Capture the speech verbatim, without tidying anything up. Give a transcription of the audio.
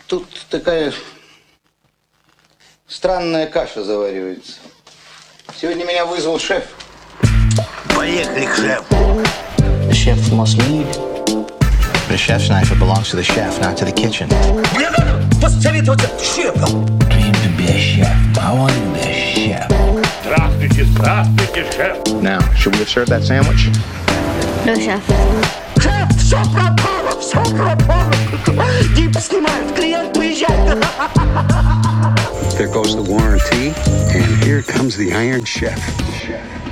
Тут такая странная каша заваривается. Сегодня меня вызвал шеф. Поехали к шефу. The chef must lead. The chef's knife belongs to the chef, not to the kitchen. Мне надо посоветоваться с шефом. Dream to be a chef. I want to be a chef. Здравствуйте, здравствуйте, шеф. Now, should we have served that sandwich? No, chef. Шеф, все пропало, все пропало. Дип снимают, клиент приезжает. There goes the warranty, and here comes the Iron Chef.